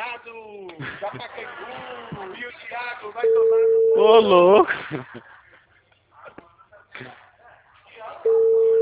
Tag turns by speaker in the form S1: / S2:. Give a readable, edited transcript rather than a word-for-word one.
S1: Gado, Japacangu, e o Thiago vai tomar no...
S2: Ô, louco.